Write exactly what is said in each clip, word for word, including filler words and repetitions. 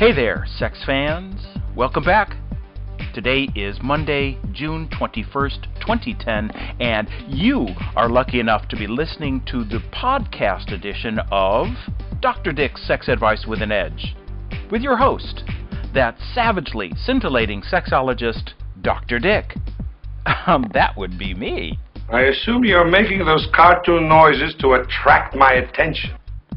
Hey there, sex fans. Welcome back. Today is Monday, June twenty-first, twenty ten, and you are lucky enough to be listening to the podcast edition of Doctor Dick's Sex Advice with an Edge, with your host, that savagely scintillating sexologist, Doctor Dick. Um, that would be me. I assume you're making those cartoon noises to attract my attention.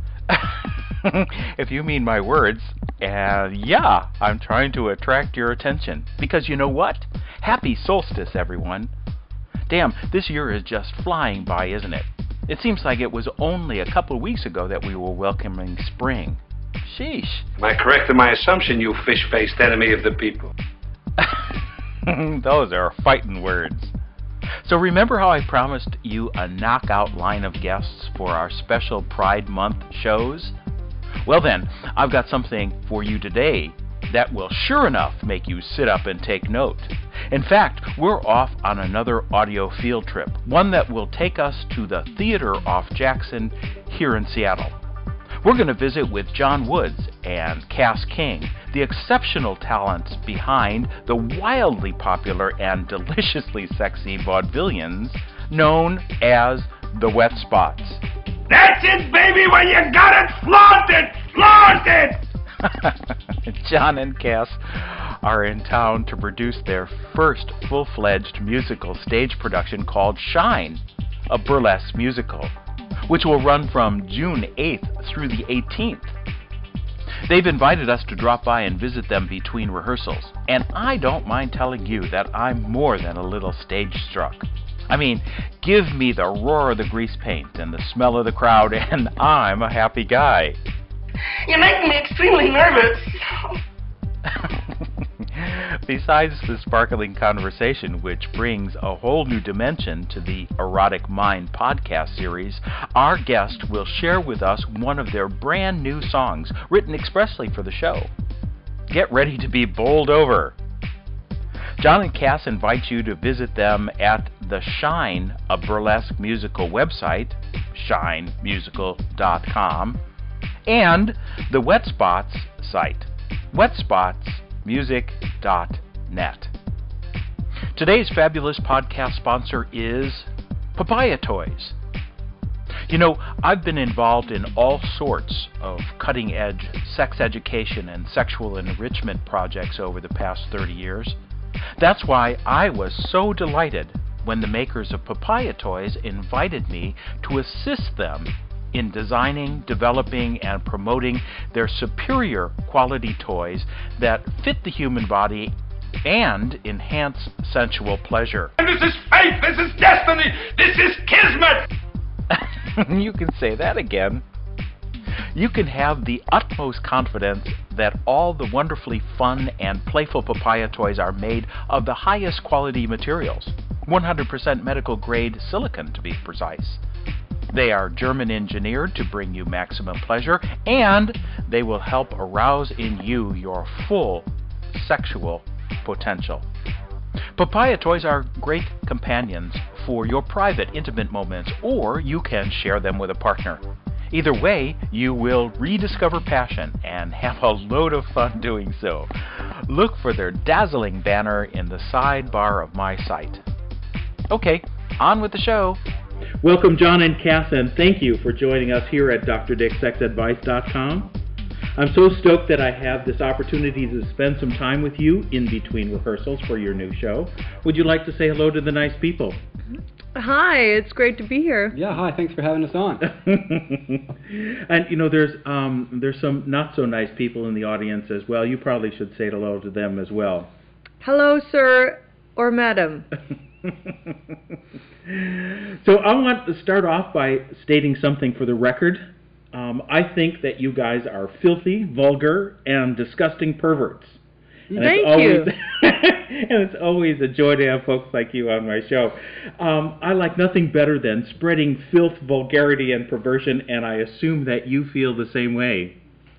If you mean my words, uh, yeah, I'm trying to attract your attention. Because you know what? Happy solstice, everyone. Damn, this year is just flying by, isn't it? It seems like it was only a couple of weeks ago that we were welcoming spring. Sheesh. Am I correct in my assumption, you fish-faced enemy of the people? Those are fighting words. So remember how I promised you a knockout line of guests for our special Pride Month shows? Well then, I've got something for you today that will sure enough make you sit up and take note. In fact, we're off on another audio field trip, one that will take us to the Theater off Jackson here in Seattle. We're going to visit with John Woods and Cass King, the exceptional talents behind the wildly popular and deliciously sexy vaudevillians known as the Wet Spots. That's it, baby! When you got it, flaunt it! Flaunt it! John and Cass are in town to produce their first full-fledged musical stage production called Shine, a burlesque musical, which will run from June eighth through the eighteenth. They've invited us to drop by and visit them between rehearsals, and I don't mind telling you that I'm more than a little stage-struck. I mean, give me the roar of the grease paint and the smell of the crowd, and I'm a happy guy. You're making me extremely nervous. Besides the sparkling conversation, which brings a whole new dimension to the Erotic Mind podcast series, our guest will share with us one of their brand new songs written expressly for the show. Get ready to be bowled over. John and Cass invite you to visit them at the Shine, a burlesque musical website, shine musical dot com, and the Wet Spots site, wet spots music dot net. Today's fabulous podcast sponsor is Papaya Toys. You know, I've been involved in all sorts of cutting-edge sex education and sexual enrichment projects over the past thirty years. That's why I was so delighted when the makers of Papaya Toys invited me to assist them in designing, developing, and promoting their superior quality toys that fit the human body and enhance sensual pleasure. And this is fate! This is destiny! This is kismet! You can say that again. You can have the utmost confidence that all the wonderfully fun and playful Papaya Toys are made of the highest quality materials, one hundred percent medical grade silicone to be precise. They are German engineered to bring you maximum pleasure, and they will help arouse in you your full sexual potential. Papaya Toys are great companions for your private, intimate moments, or you can share them with a partner. Either way, you will rediscover passion and have a load of fun doing so. Look for their dazzling banner in the sidebar of my site. Okay, on with the show. Welcome, John and Cass, and thank you for joining us here at D R Dick Sex Advice dot com. I'm so stoked that I have this opportunity to spend some time with you in between rehearsals for your new show. Would you like to say hello to the nice people? Hi, it's great to be here. Yeah, hi, thanks for having us on. And, you know, there's um, there's some not-so-nice people in the audience as well. You probably should say hello to them as well. Hello, sir or madam. So I want to start off by stating something for the record. Um, I think that you guys are filthy, vulgar, and disgusting perverts. And Thank it's always, you. And it's always a joy to have folks like you on my show. Um, I like nothing better than spreading filth, vulgarity, and perversion, and I assume that you feel the same way.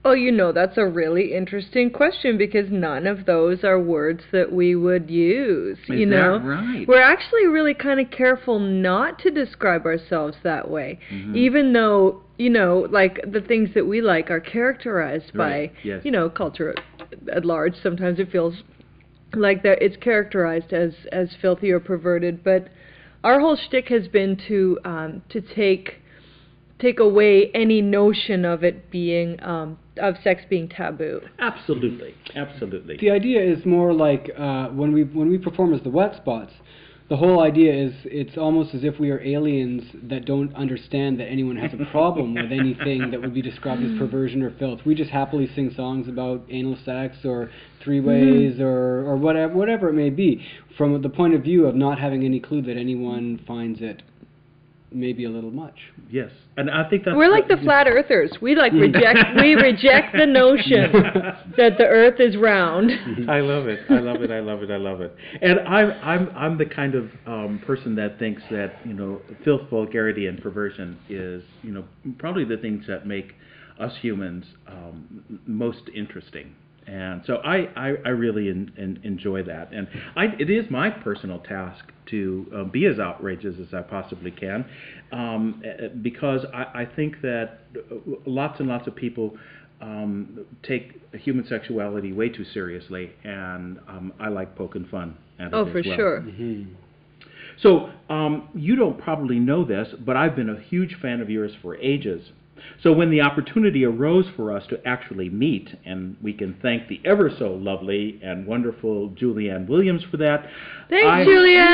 Oh, you know, that's a really interesting question because none of those are words that we would use, Is you know. that right? We're actually really kind of careful not to describe ourselves that way, Mhm. even though, you know, like the things that we like are characterized Right, by, yes. you know, culture at large. Sometimes it feels like that it's characterized as, as filthy or perverted, but our whole shtick has been to um, to take take away any notion of it being um, of sex being taboo. Absolutely, absolutely. The idea is more like uh, when we when we perform as the Wet Spots, the whole idea is it's almost as if we are aliens that don't understand that anyone has a problem with anything that would be described as perversion or filth. We just happily sing songs about anal sex or three ways mm-hmm. or, or whatever whatever it may be, from the point of view of not having any clue that anyone finds it maybe a little much. Yes, and I think that's... We're like the flat earthers. We like reject we reject the notion that the earth is round. I love it. I love it. I love it. I love it. And I'm I'm I'm the kind of um, person that thinks that, you know, filth, vulgarity, and perversion is, you know, probably the things that make us humans um, most interesting. And so I, I, I really in, in, enjoy that. And I, it is my personal task to uh, be as outrageous as I possibly can, um, because I, I think that lots and lots of people um, take human sexuality way too seriously, and um, I like poking fun at it Oh, as for well. sure. Mm-hmm. So um, you don't probably know this, but I've been a huge fan of yours for ages. So when the opportunity arose for us to actually meet, and we can thank the ever so lovely and wonderful Julianne Williams for that. Thanks, I,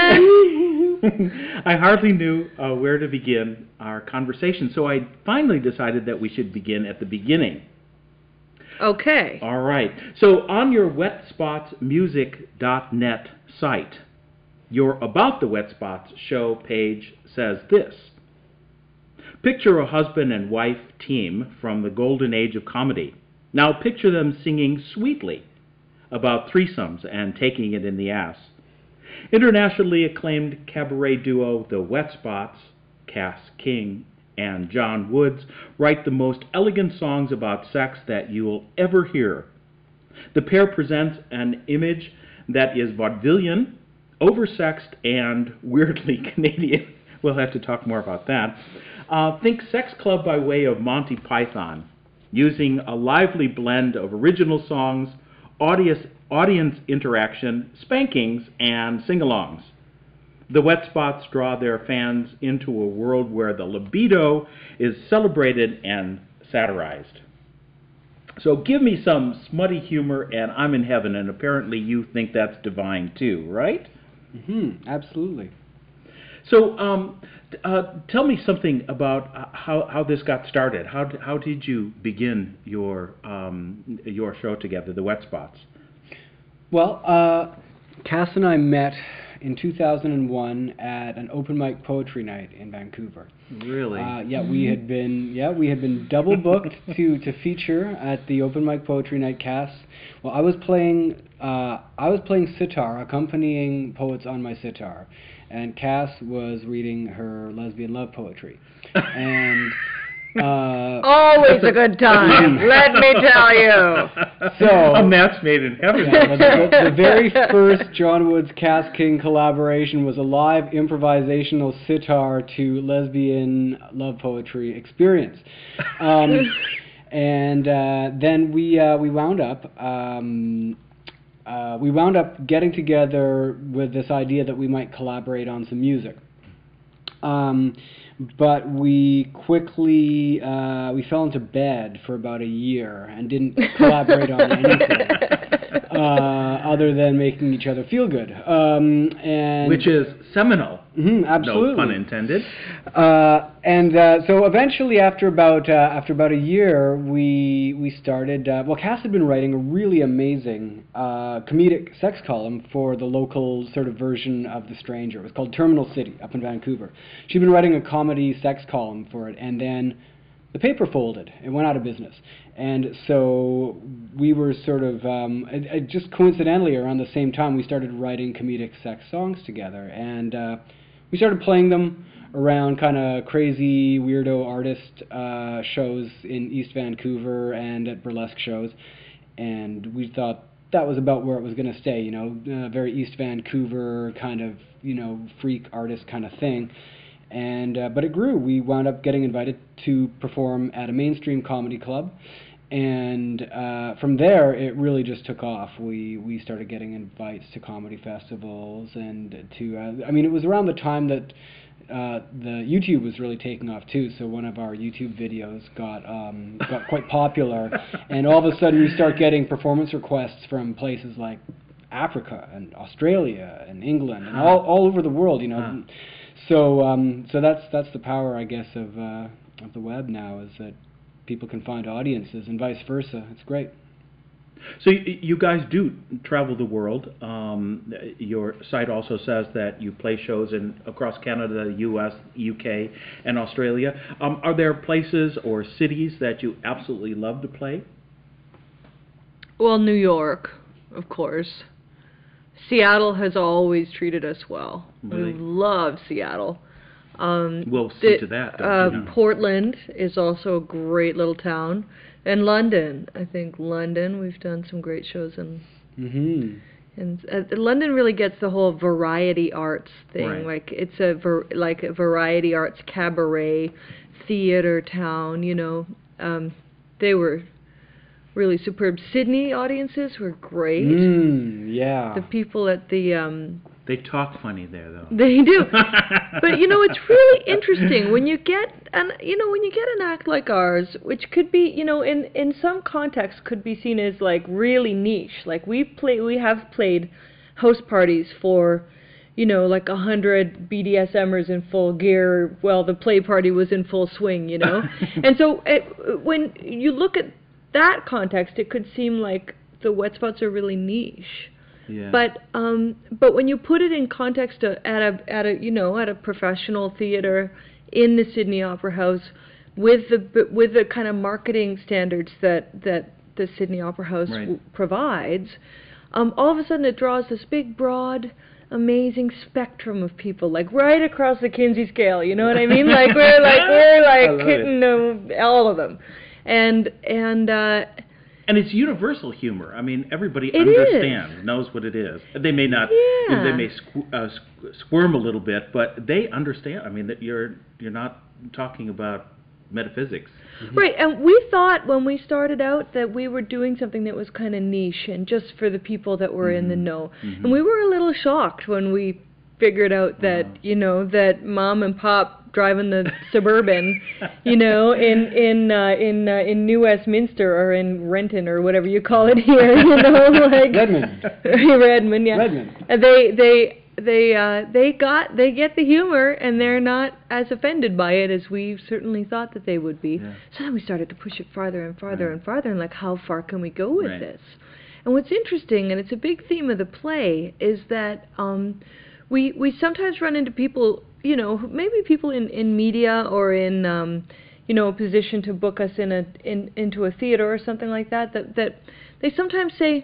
Julianne! I hardly knew uh, where to begin our conversation, so I finally decided that we should begin at the beginning. Okay. All right. So on your wet spots music dot net site, your About the Wet Spots show page says this: picture a husband and wife team from the golden age of comedy. Now picture them singing sweetly about threesomes and taking it in the ass. Internationally acclaimed cabaret duo The Wet Spots, Cass King and John Woods, write the most elegant songs about sex that you will ever hear. The pair presents an image that is vaudevillian, oversexed, and weirdly Canadian. We'll have to talk more about that. Uh, think Sex Club by way of Monty Python, using a lively blend of original songs, audience, audience interaction, spankings, and sing-alongs. The Wet Spots draw their fans into a world where the libido is celebrated and satirized. So give me some smutty humor and I'm in heaven, and apparently you think that's divine too, right? Mm-hmm, absolutely. So, um, uh, tell me something about uh, how how this got started. How d- how did you begin your um, your show together, The Wet Spots? Well, uh, Cass and I met in two thousand one at an open mic poetry night in Vancouver. Really? Uh, yeah, we had been yeah we had been double booked to to feature at the open mic poetry night. Cass, well, I was playing uh, I was playing sitar, accompanying poets on my sitar. And Cass was reading her lesbian love poetry. And uh, always a good time, let me tell you. So a match made in heaven. Yeah, the, the very first John Woods Cass King collaboration was a live improvisational sitar to lesbian love poetry experience. Um, and uh, then we uh, we wound up. Um, Uh, we wound up getting together with this idea that we might collaborate on some music. Um, but we quickly, uh, we fell into bed for about a year and didn't collaborate on anything uh, other than making each other feel good. Um, and Which is seminal. Mm-hmm, absolutely. No pun intended. Uh, and uh, so eventually, after about uh, after about a year, we we started. Uh, well, Cass had been writing a really amazing uh, comedic sex column for the local sort of version of The Stranger. It was called Terminal City up in Vancouver. She'd been writing a comedy sex column for it, and then the paper folded. It went out of business. And so we were sort of, um, it, it just coincidentally around the same time, we started writing comedic sex songs together. And uh, we started playing them around kind of crazy weirdo artist uh, shows in East Vancouver and at burlesque shows, and we thought that was about where it was going to stay, you know, uh, very East Vancouver kind of, you know, freak artist kind of thing. And uh, but it grew. We wound up getting invited to perform at a mainstream comedy club, and uh, from there it really just took off. We we started getting invites to comedy festivals, and to uh, I mean, it was around the time that uh, the YouTube was really taking off too. So one of our YouTube videos got um, got quite popular, and all of a sudden we start getting performance requests from places like Africa and Australia and England and all all over the world. You know. Huh. So um, so that's that's the power, I guess, of uh, of the web now, is that people can find audiences and vice versa. It's great. So y- you guys do travel the world. Um, your site also says that you play shows in across Canada, the U S, U K, and Australia. Um, are there places or cities that you absolutely love to play? Well, New York, of course. Seattle has always treated us well. Really? We love Seattle. Um, we'll see the, to that. Don't uh, you know? Portland is also a great little town. And London, I think London, we've done some great shows in. Mm-hmm. And uh, London really gets the whole variety arts thing. Right. Like it's a ver- like a variety arts cabaret theater town. You know, um, they were really superb. Sydney audiences were great. Mm, yeah. The people at the um, they talk funny there, though. they do. But you know, it's really interesting when you get an you know when you get an act like ours, which could be you know in in some contexts could be seen as like really niche. Like we play we have played house parties for you know like a hundred B D S Mers in full gear while the play party was in full swing. You know, and so it, when you look at that context, it could seem like the wet spots are really niche. Yeah. But um, but when you put it in context of, at a at a you know at a professional theater in the Sydney Opera House with the with the kind of marketing standards that that the Sydney Opera House right. w- provides, um, all of a sudden it draws this big, broad, amazing spectrum of people, like right across the Kinsey scale. You know what I mean? Like we're like we're like hitting them, all of them. And and uh, and it's universal humor. I mean, everybody it understands, is. knows what it is. They may not, yeah. they may squ- uh, squ- squirm a little bit, but they understand. I mean, that you're you're not talking about metaphysics. Mm-hmm. Right, and we thought when we started out that we were doing something that was kind of niche and just for the people that were mm-hmm. in the know. Mm-hmm. And we were a little shocked when we figured out that, uh-huh. you know, that mom and pop driving the Suburban, you know, in in uh, in uh, in New Westminster or in Renton or whatever you call it here, you know, like Redmond. Redmond, yeah. Redmond. And they they they uh, they got they get the humor and they're not as offended by it as we certainly thought that they would be. Yeah. So then we started to push it farther and farther right. and farther, and like, how far can we go with right. this? And what's interesting, and it's a big theme of the play, is that um, we we sometimes run into people. You know, maybe people in, in media or in, um, you know, a position to book us in a in into a theater or something like that. That that they sometimes say,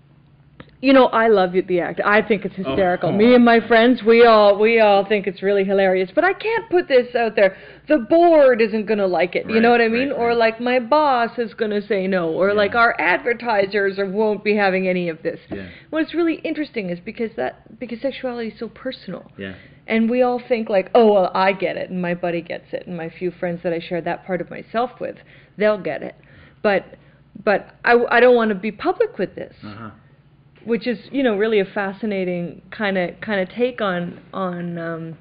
you know, I love the act. I think it's hysterical. Oh. Me and my friends, we all we all think it's really hilarious. But I can't put this out there. The board isn't going to like it. Right, you know what I mean? right, or right. like my boss is going to say no. Or yeah. like our advertisers or won't be having any of this. Yeah. What's really interesting is because that because sexuality is so personal. Yeah. And we all think like, oh, well, I get it, and my buddy gets it, and my few friends that I share that part of myself with, they'll get it. But but I, I don't want to be public with this. Uh-huh. Which is, you know, really a fascinating kind of kind of take on on um,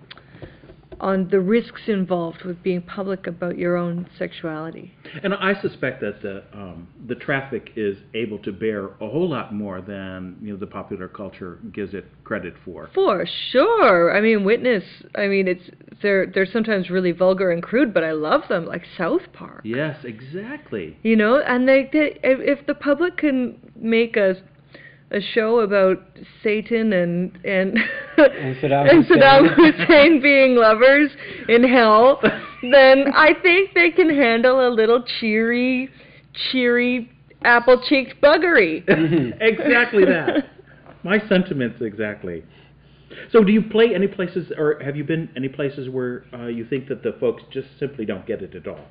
on the risks involved with being public about your own sexuality. And I suspect that the um, the traffic is able to bear a whole lot more than you know the popular culture gives it credit for. For sure. I mean, Witness. I mean, it's they're they're sometimes really vulgar and crude, but I love them, like South Park. Yes, exactly. You know, and they, they if, if the public can make a a show about Satan and and and Saddam, and Saddam Hussein being lovers in hell, then I think they can handle a little cheery, cheery, apple-cheeked buggery. Exactly that. My sentiments exactly. So do you play any places, or have you been any places where uh, you think that the folks just simply don't get it at all?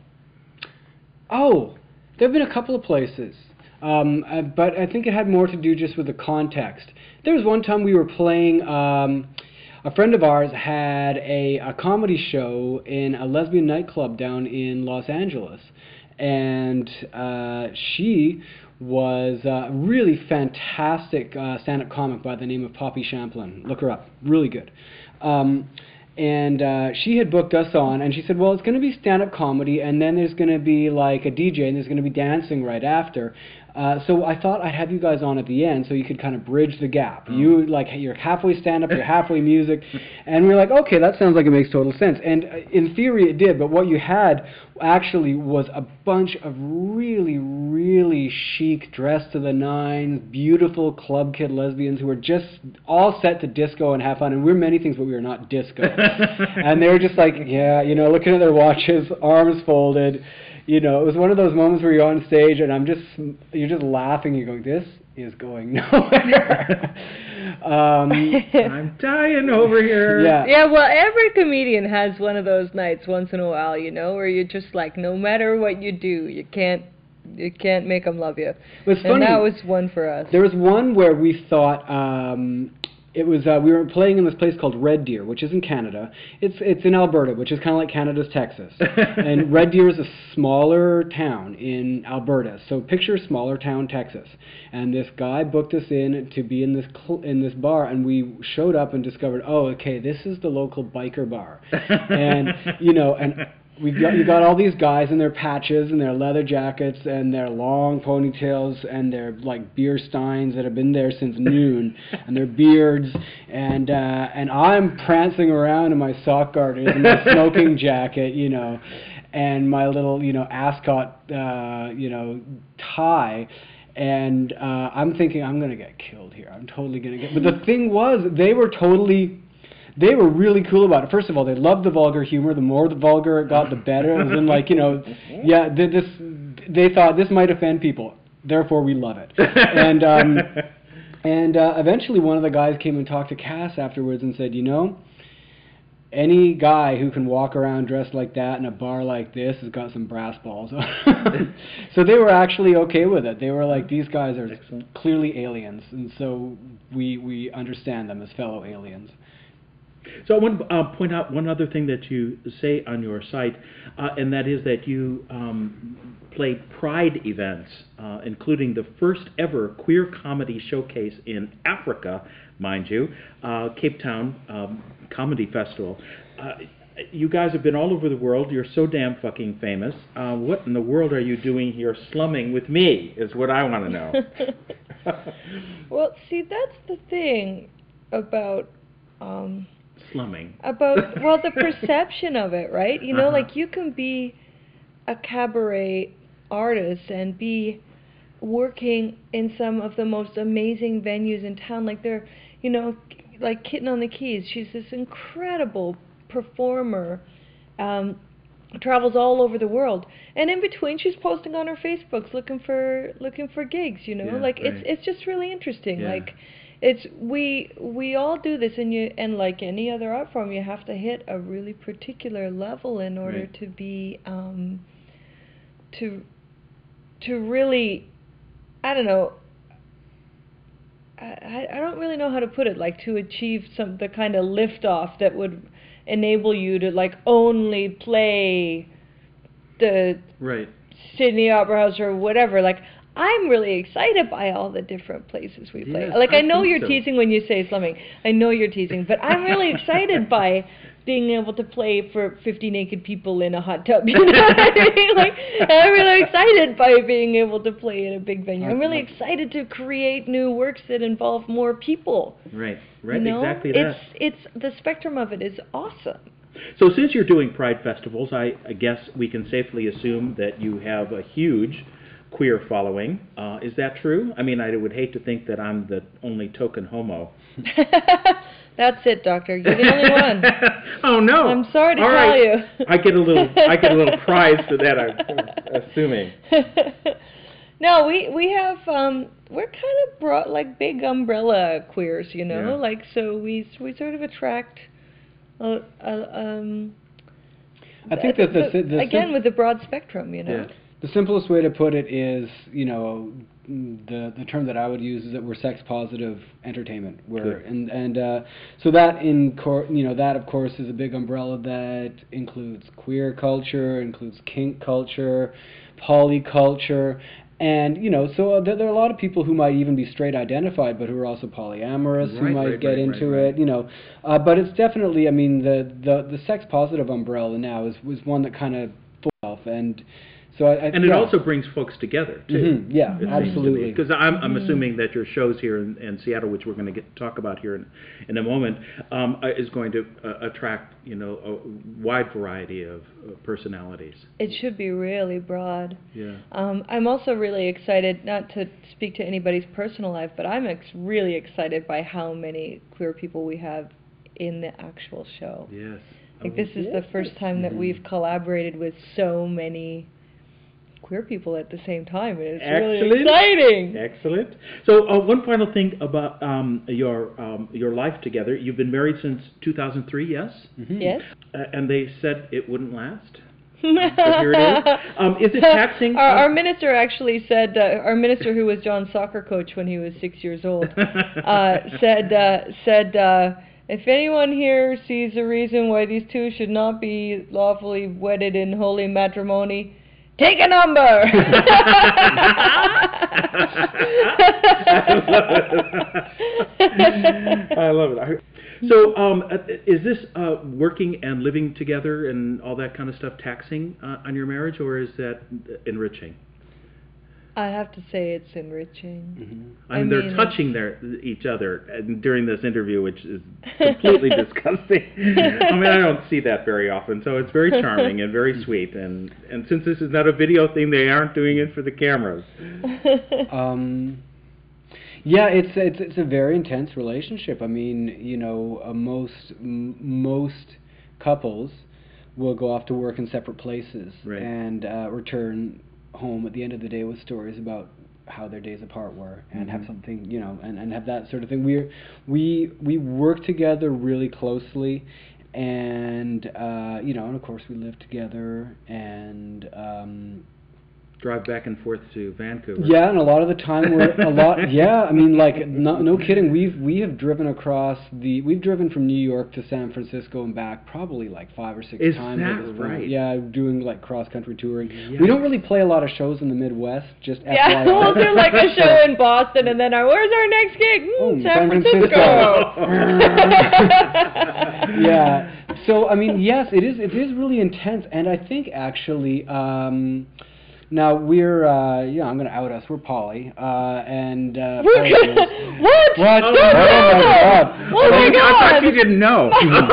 Oh, there have been a couple of places. Um, uh, but I think it had more to do just with the context. There was one time we were playing, um, a friend of ours had a, a comedy show in a lesbian nightclub down in Los Angeles. And uh, she was a really fantastic uh, stand-up comic by the name of Poppy Champlin. Look her up. Really good. Um, and uh, she had booked us on, and she said, well, it's going to be stand-up comedy, and then there's going to be like a D J, and there's going to be dancing right after. Uh, so I thought I'd have you guys on at the end so you could kind of bridge the gap. Oh. You, like, you're halfway stand-up, you're halfway music. And we were like, okay, that sounds like it makes total sense. And uh, in theory it did, but what you had actually was a bunch of really, really chic, dressed to the nines, beautiful club kid lesbians who were just all set to disco and have fun. And we're many things, but we were not disco. And they were just like, yeah, you know, looking at their watches, arms folded. You know, it was one of those moments where you're on stage and I'm just, you're just laughing. You're going, this is going nowhere. um, I'm dying over here. Yeah. Yeah. Well, every comedian has one of those nights once in a while, you know, where you're just like, no matter what you do, you can't, you can't make them love you. It was and funny. That was one for us. There was one where we thought. Um, It was uh, we were playing in this place called Red Deer, which is in Canada. It's it's in Alberta, which is kind of like Canada's Texas. And Red Deer is a smaller town in Alberta. So picture smaller town Texas. And this guy booked us in to be in this cl- in this bar, and we showed up and discovered, oh, okay, this is the local biker bar. And you know, and we got you got all these guys in their patches and their leather jackets and their long ponytails and their like beer steins that have been there since noon and their beards and uh, and I'm prancing around in my sock garters and my smoking jacket, you know, and my little you know ascot uh, you know tie. And uh, I'm thinking I'm gonna get killed here. I'm totally gonna get. But the thing was, they were totally. They were really cool about it. First of all, they loved the vulgar humor. The more the vulgar it got, the better. It was in like, you know, yeah, they, this, they thought this might offend people. Therefore, we love it. And um, and uh, eventually one of the guys came and talked to Cass afterwards and said, you know, any guy who can walk around dressed like that in a bar like this has got some brass balls. So they were actually okay with it. They were like, these guys are Excellent. Clearly aliens. And so we, we understand them as fellow aliens. So I want to uh, point out one other thing that you say on your site, uh, and that is that you um, played Pride events, uh, including the first ever queer comedy showcase in Africa, mind you, uh, Cape Town um, Comedy Festival. Uh, you guys have been all over the world. You're so damn fucking famous. Uh, what in the world are you doing here slumming with me is what I want to know. Well, see, that's the thing about... Um, slumming. About, well, the perception of it, right? You know, uh-huh. like you can be a cabaret artist and be working in some of the most amazing venues in town. Like they're, you know, like Kitten on the Keys. She's this incredible performer, um, travels all over the world. And in between, she's posting on her Facebooks looking for looking for gigs. You know, yeah, like right. it's it's just really interesting. Yeah. Like. It's we we all do this, and you and like any other art form, you have to hit a really particular level in order right. to be um, to to really, I don't know. I I don't really know how to put it. Like to achieve some the kind of liftoff that would enable you to like only play the right. Sydney Opera House or whatever. Like. I'm really excited by all the different places we play. Yes, like, I, I know you're so. teasing when you say slumming. I know you're teasing, but I'm really excited by being able to play for fifty naked people in a hot tub. You know what I mean? Like, I'm really excited by being able to play in a big venue. I'm really excited to create new works that involve more people. Right, right, you know? exactly that. It's, it's, the spectrum of it is awesome. So since you're doing Pride festivals, I, I guess we can safely assume that you have a huge... queer following. Uh, is that true? I mean, I would hate to think that I'm the only token homo. That's it, Doctor. You're the only one. Oh no! I'm sorry to All tell right. you. I get a little. I get a little prize for that. I'm assuming. No, we we have um we're kind of broad, like big umbrella queers, you know, Yeah. like so we we sort of attract, uh, uh, um. I think that the, the, the again sim- with the broad spectrum, you know. Yeah. the simplest way to put it is, you know, the the term that I would use is that we're sex positive entertainment. We're Good. and and uh, so that in cor- you know that of course is a big umbrella that includes queer culture, includes kink culture, poly culture. And, you know, so uh, there, there are a lot of people who might even be straight identified, but who are also polyamorous, who Right, might right, get right, into right, it, right. you know. Uh, but it's definitely, I mean, the, the, the sex positive umbrella now is was one that kind of full off. And so I, I And it yeah. also brings folks together, too. Mhm, yeah, it seems to me. absolutely. Because I'm, I'm assuming that your shows here in, in Seattle, which we're going to get talk about here in, in a moment, um, uh, is going to uh, attract, you know, a wide variety of uh, personalities. It should be really broad. Yeah. Um, I'm also really excited, not to speak to anybody's personal life, but I'm ex- really excited by how many queer people we have in the actual show. Yes. Like Oh, this is the first time that we've collaborated with so many queer people at the same time, and it's really Excellent. exciting. Excellent. So, uh, one final thing about um, your um, your life together. You've been married since two thousand three, yes? Mhm. Yes. Uh, and they said it wouldn't last. But here it is. Um, is it taxing? Our, our minister actually said, uh, our minister who was John's soccer coach when he was six years old, uh, said, uh, said, uh, if anyone here sees a reason why these two should not be lawfully wedded in holy matrimony, take a number. I love it. I- So, um, uh, is this uh, working and living together and all that kind of stuff taxing uh, on your marriage, or is that enriching? I have to say it's enriching. Mhm. I mean, I they're mean, touching their each other and during this interview, which is completely disgusting. I mean, I don't see that very often, so it's very charming and very sweet. And, and since this is not a video thing, they aren't doing it for the cameras. Um, yeah, it's it's it's a very intense relationship. I mean, you know, uh, most m- most couples will go off to work in separate places Right. and uh, return home at the end of the day with stories about how their days apart were, and have Mhm. something, you know, and, and have that sort of thing. We we we work together really closely, and uh, you know, and of course we live together, and um, Drive back and forth to Vancouver. yeah, and a lot of the time we're a lot. Yeah, I mean, like no, no kidding. We've we have driven across the. We've driven from New York to San Francisco and back probably like five or six Is times. that at this point. right? Yeah, doing like cross country touring. Yeah. We don't really play a lot of shows in the Midwest. Just Yeah, F Y I. we'll do like a show in Boston, and then our, where's our next gig? Mm, Oh, San, San Francisco. Yeah. So I mean, yes, it is. It is really intense, and I think actually. Um, Now we're, uh, yeah, I'm gonna out us. We're poly, uh, and uh, We're poly gonna- is- what? What? No, Oh, no. my God! Oh my I thought God. you didn't know.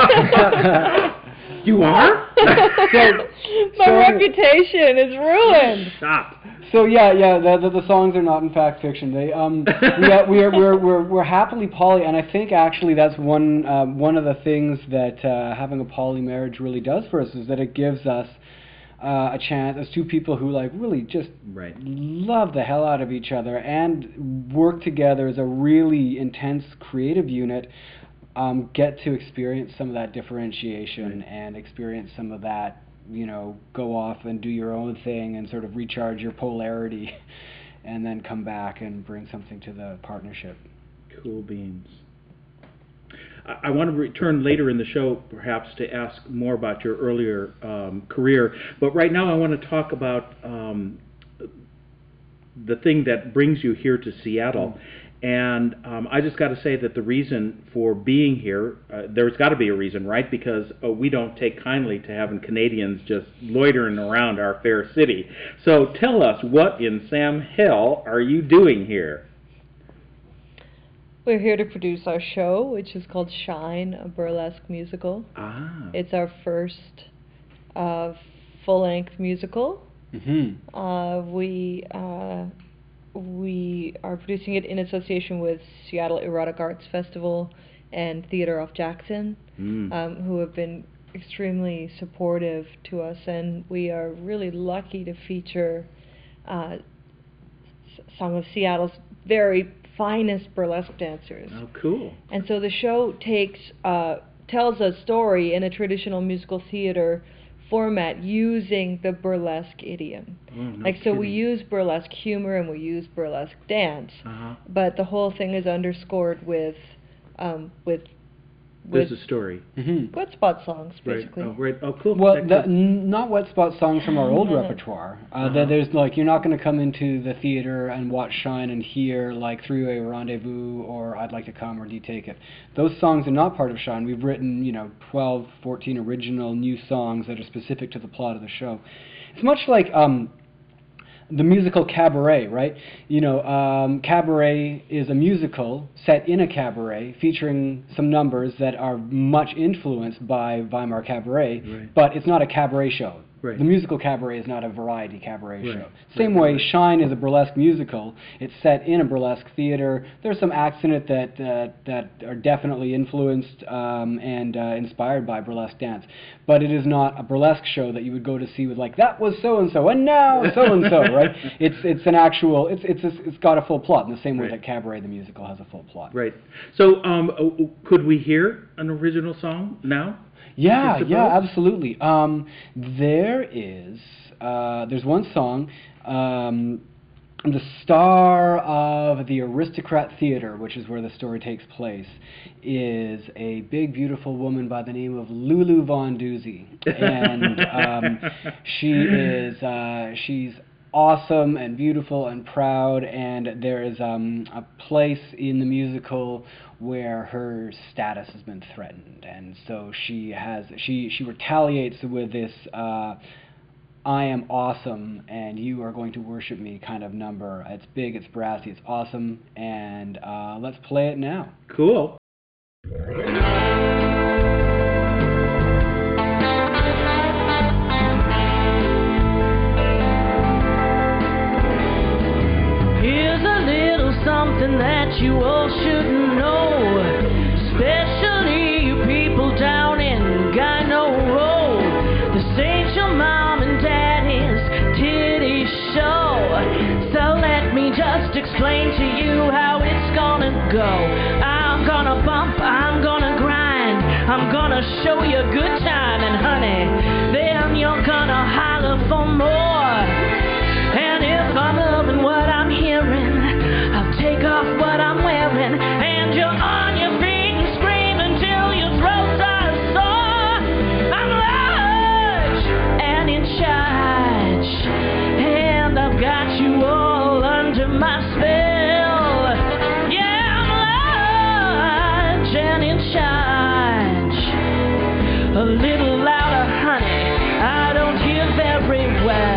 You are? So- My so- reputation is ruined. Stop. So yeah, yeah, the, the the songs are not in fact fiction. They um we are, we are we're we're we're happily poly, and I think actually that's one uh, one of the things that uh, having a poly marriage really does for us is that it gives us uh, a chance as two people who like really just Right. love the hell out of each other and work together as a really intense creative unit. Um, get to experience some of that differentiation Right. and experience some of that, you know, go off and do your own thing and sort of recharge your polarity and then come back and bring something to the partnership. Cool beans. I, I want to return later in the show, perhaps, to ask more about your earlier um, career. But right now, I want to talk about um, the thing that brings you here to Seattle. And um, I just got to say that the reason for being here, uh, there's got to be a reason, right? Because uh, we don't take kindly to having Canadians just loitering around our fair city. So tell us, what in Sam Hell are you doing here? We're here to produce our show, which is called Shine, a burlesque musical. Ah. It's our first uh, full-length musical. Mm-hmm. Uh, we uh, we are producing it in association with Seattle Erotic Arts Festival and Theatre of Jackson, Mm. um, who have been extremely supportive to us, and we are really lucky to feature uh, some of Seattle's very finest burlesque dancers. Oh, cool. And so the show takes uh, tells a story in a traditional musical theater format using the burlesque idiom. Oh, no like so we kidding. use burlesque humor and we use burlesque dance, Uh-huh. but the whole thing is underscored with um, with with There's a story. Mm-hmm. wet spot songs, basically. Right. Oh, right. Oh, cool. Well, That's the, a- n- not wet spot songs from our old repertoire. Uh, Uh-huh. there- There's like, you're not going to come into the theater and watch Shine and hear like Three-Way Rendezvous or I'd Like to Come or Do You Take It. Those songs are not part of Shine. We've written, you know, twelve, fourteen original new songs that are specific to the plot of the show. It's much like um, the musical Cabaret, right? You know, um, Cabaret is a musical set in a cabaret featuring some numbers that are much influenced by Weimar Cabaret, Right. but it's not a cabaret show. Right. The musical Cabaret is not a variety cabaret Right. show. Same Right, way, right. Shine is a burlesque musical. It's set in a burlesque theater. There's some acts in it that uh, that are definitely influenced um, and uh, inspired by burlesque dance. But it is not a burlesque show that you would go to see with like, that was so and so and now so and so, right? It's it's an actual. It's it's a, it's got a full plot in the same way Right. that Cabaret the musical has a full plot. Right. So, um, uh, could we hear an original song now? Yeah, I suppose? yeah, absolutely. Um, there is, uh, there's one song, um, the star of the Aristocrat Theater, which is where the story takes place, is a big, beautiful woman by the name of Lulu Von Doozy. And um, she is, uh, she's awesome and beautiful and proud, and there is um, a place in the musical where her status has been threatened, and so she has she she retaliates with this uh, I am awesome and you are going to worship me kind of number. It's big, it's brassy, it's awesome, and uh, let's play it now. Cool. Here's a little something that you all should know, especially you people down in Gyno Road. This ain't your mom and daddy's titty show, so let me just explain to you how it's gonna go. I'm gonna bump, I'm gonna grind, I'm gonna show you a good time, and honey, then you're gonna holler for more. And if I'm loving what I'm hearing, I'll take off what I'm wearing, and you're on your feet and scream until your throats are sore. I'm large and in charge, and I've got you all under my spell. Yeah, I'm large and in charge. A little louder, honey, I don't hear very well.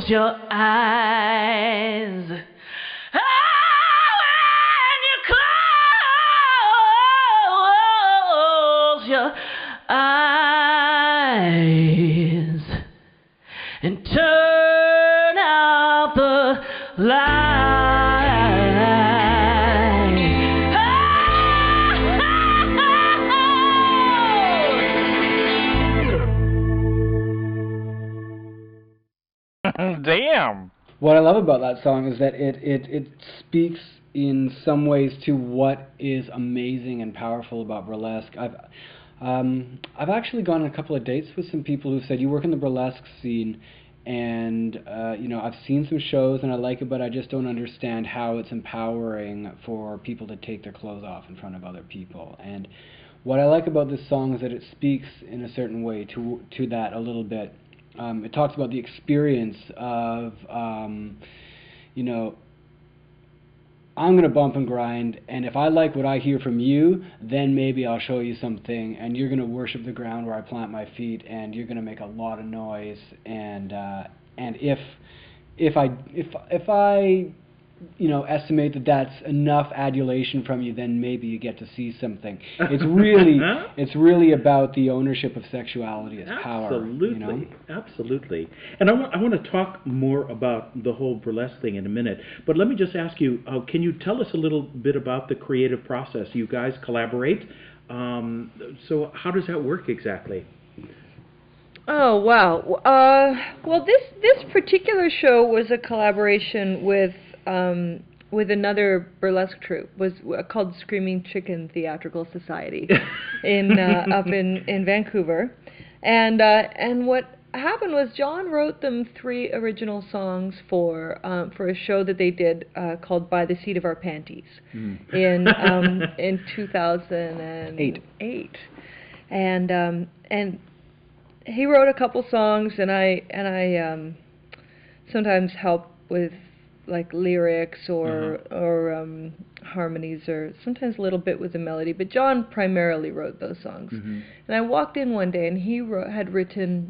close your eyes. Oh, when you close your eyes and turn out the light. Damn. What I love about that song is that it, it, it speaks in some ways to what is amazing and powerful about burlesque. I've um, I've actually gone on a couple of dates with some people who said, you work in the burlesque scene, and uh, you know, I've seen some shows and I like it, but I just don't understand how it's empowering for people to take their clothes off in front of other people. And what I like about this song is that it speaks in a certain way to to that a little bit. Um, it talks about the experience of, um, you know, I'm going to bump and grind, and if I like what I hear from you, then maybe I'll show you something, and you're going to worship the ground where I plant my feet, and you're going to make a lot of noise, and uh, and if if I if if I you know estimate that that's enough adulation from you, then maybe you get to see something. It's really it's really about the ownership of sexuality as power. Absolutely, you know? absolutely. And I want I want to talk more about the whole burlesque thing in a minute. But let me just ask you: uh, can you tell us a little bit about the creative process? You guys collaborate. Um, so how does that work exactly? Oh wow! Uh, well, this this particular show was a collaboration with. Um, with another burlesque troupe, was uh, called Screaming Chicken Theatrical Society, in uh, up in, in Vancouver, and uh, and what happened was John wrote them three original songs for um, for a show that they did uh, called By the Seat of Our Panties mm. in um, in two thousand eight, Eight. and um, and he wrote a couple songs, and I and I um, sometimes help with like lyrics or uh-huh. or um, harmonies, or sometimes a little bit with the melody, but John primarily wrote those songs. Mm-hmm. And I walked in one day, and he wrote, had written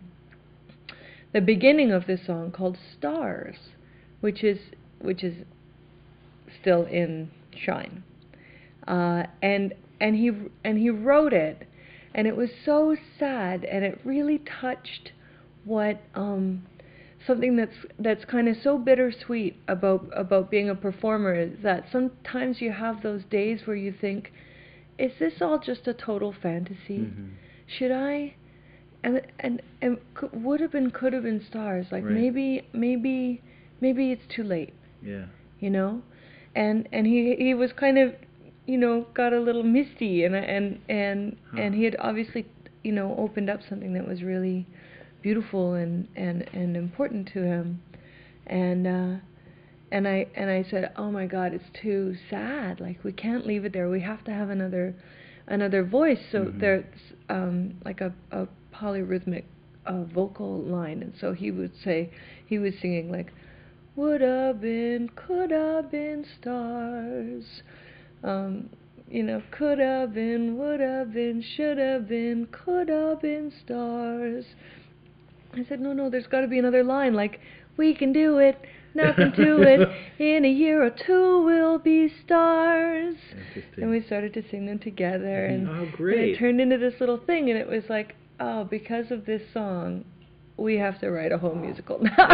the beginning of this song called Stars, which is which is still in Shine, uh, and and he and he wrote it, and it was so sad, and it really touched what. Um, Something that's that's kind of so bittersweet about about being a performer is that sometimes you have those days where you think, is this all just a total fantasy? Mm-hmm. Should I? And and and could, would have been, could have been stars. Like right. maybe maybe maybe it's too late. Yeah. You know, and and he he was kind of, you know, got a little misty, and and and huh. and he had obviously, you know, opened up something that was really beautiful and, and, and important to him, and uh, and I and I said, oh my God, it's too sad. Like, we can't leave it there. We have to have another another voice. So mm-hmm. there's um, like a, a polyrhythmic uh, vocal line, and so he would say, he was singing like, would have been, could have been stars. Um, you know, could have been, would have been, should have been, could have been stars. I said, no, no, there's got to be another line, like, we can do it, nothing to it, in a year or two we'll be stars. And we started to sing them together, and, oh, great. and it turned into this little thing, and it was like, oh, because of this song, we have to write a whole musical now.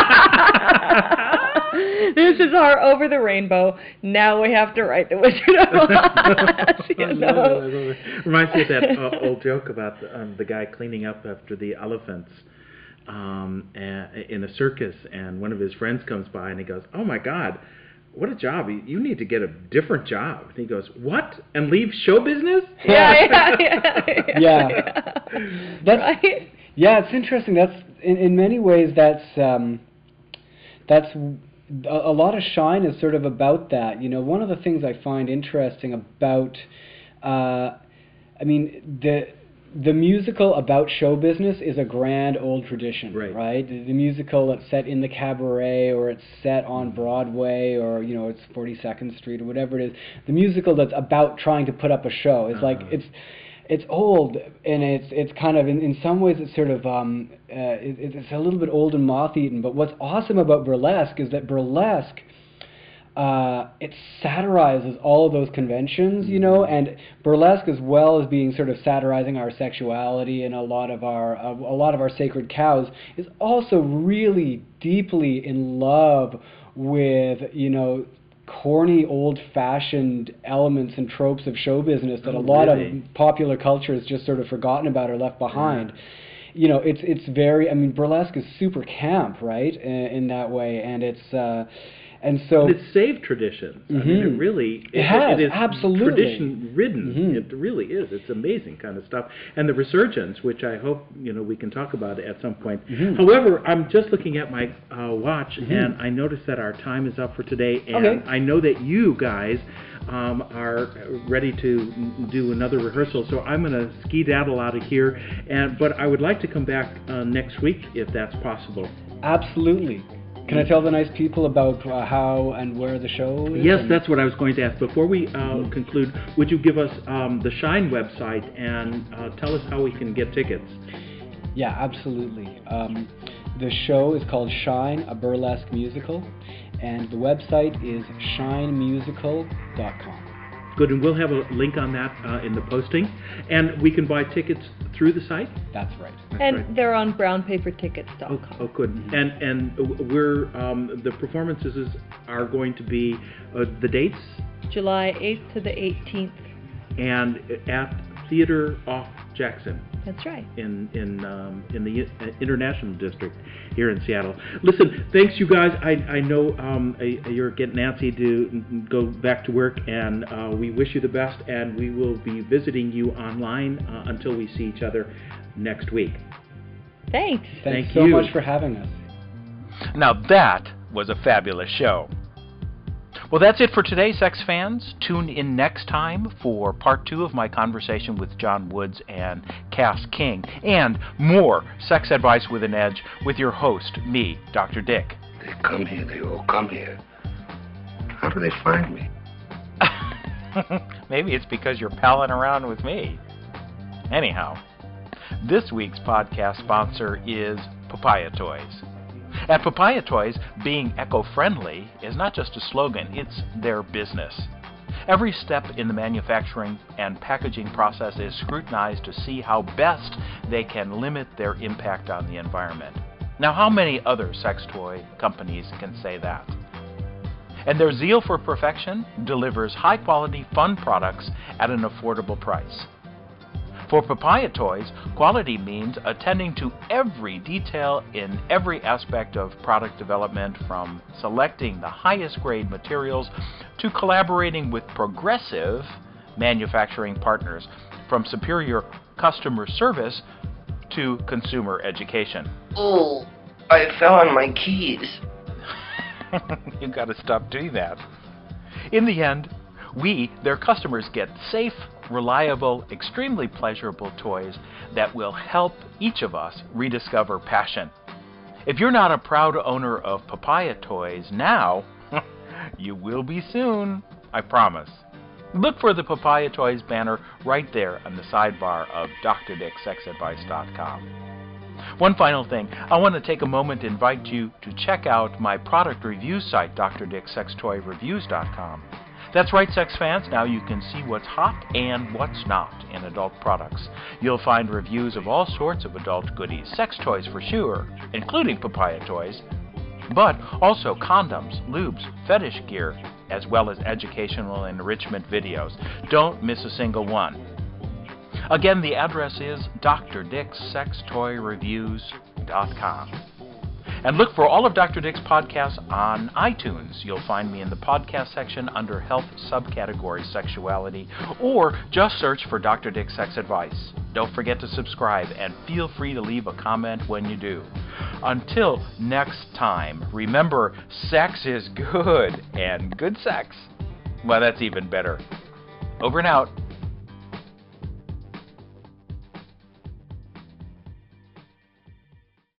This is our Over the Rainbow. Now we have to write The Wizard of Oz. You know? I love it, I love it. Reminds me of that uh, old joke about the, um, the guy cleaning up after the elephants um, in a circus, and one of his friends comes by and he goes, "Oh my God, what a job! You need to get a different job." And he goes, "What? And leave show business?" Yeah, yeah, yeah, yeah. yeah. yeah. That's right? Yeah, it's interesting. That's in in many ways that's um, that's. A, a lot of Shine is sort of about that. You know, one of the things I find interesting about, uh, I mean, the the musical about show business is a grand old tradition, right? right? The, the musical that's set in the cabaret, or it's set on Broadway, or, you know, it's forty-second Street or whatever it is. The musical that's about trying to put up a show is uh-huh. like, it's it's old, and it's it's kind of in, in some ways it's sort of um uh, it, it's a little bit old and moth-eaten. But what's awesome about burlesque is that burlesque uh, it satirizes all of those conventions, you know, and burlesque, as well as being sort of satirizing our sexuality and a lot of our uh, a lot of our sacred cows, is also really deeply in love with, you know, corny, old-fashioned elements and tropes of show business that Oh, a lot really? of popular culture has just sort of forgotten about or left behind. Yeah. You know, it's it's very. I mean, burlesque is super camp, right? In, in that way, and it's uh, and so And it's saved traditions. I mean, Mhm. it really It has, it is absolutely. tradition-ridden. Mhm. It really is. It's amazing kind of stuff. And the resurgence, which I hope you know we can talk about at some point. Mhm. However, I'm just looking at my uh, watch, Mhm. and I noticed that our time is up for today. And Okay. I know that you guys um, are ready to do another rehearsal, so I'm going to skedaddle out of here. And but I would like to come back uh, next week if that's possible. absolutely. Can I tell the nice people about uh, how and where the show is? Yes, and- that's what I was going to ask. Before we uh, conclude, would you give us um, the Shine website and uh, tell us how we can get tickets? Yeah, absolutely. Um, the show is called Shine, a Burlesque Musical, and the website is shine musical dot com. Good, and we'll have a link on that uh, in the posting. And we can buy tickets through the site? That's right. That's And right. they're on brown paper tickets dot Oh, com. oh, good. And and we're um, the performances are going to be uh, the dates July eighth to the eighteenth. and at Theater Off Jackson. That's right. in in um, in the uh, International District here in Seattle. Listen, thanks you guys. I I know um, uh, you're getting antsy to go back to work, and uh, we wish you the best. And we will be visiting you online uh, until we see each other next week. Thanks. Thanks Thank so you. much for having us. Now that was a fabulous show. Well, that's it for today, sex fans. Tune in next time for part two of my conversation with John Woods and Cass King, and more Sex Advice with an Edge with your host, me, Doctor Dick. They come here, they all come here. How do they find me? Maybe it's because you're palling around with me. Anyhow, this week's podcast sponsor is Papaya Toys. At Papaya Toys, being eco-friendly is not just a slogan, it's their business. Every step in the manufacturing and packaging process is scrutinized to see how best they can limit their impact on the environment. Now, how many other sex toy companies can say that? And their zeal for perfection delivers high-quality, fun products at an affordable price. For Papaya Toys, quality means attending to every detail in every aspect of product development, from selecting the highest grade materials to collaborating with progressive manufacturing partners, from superior customer service to consumer education. Oh, I fell on my keys. You gotta stop doing that. In the end, we, their customers, get safe, reliable, extremely pleasurable toys that will help each of us rediscover passion. If you're not a proud owner of Papaya Toys now, you will be soon, I promise. Look for the Papaya Toys banner right there on the sidebar of D R dick sex advice dot com. One final thing, I want to take a moment to invite you to check out my product review site, D R dick sex toy reviews dot com. That's right, sex fans, now you can see what's hot and what's not in adult products. You'll find reviews of all sorts of adult goodies, sex toys for sure, including Papaya Toys, but also condoms, lubes, fetish gear, as well as educational and enrichment videos. Don't miss a single one. Again, the address is D R dick sex toy reviews dot com. And look for all of Doctor Dick's podcasts on iTunes. You'll find me in the podcast section under Health subcategory Sexuality, or just search for Doctor Dick Sex Advice. Don't forget to subscribe, and feel free to leave a comment when you do. Until next time, remember, sex is good, and good sex, well, that's even better. Over and out.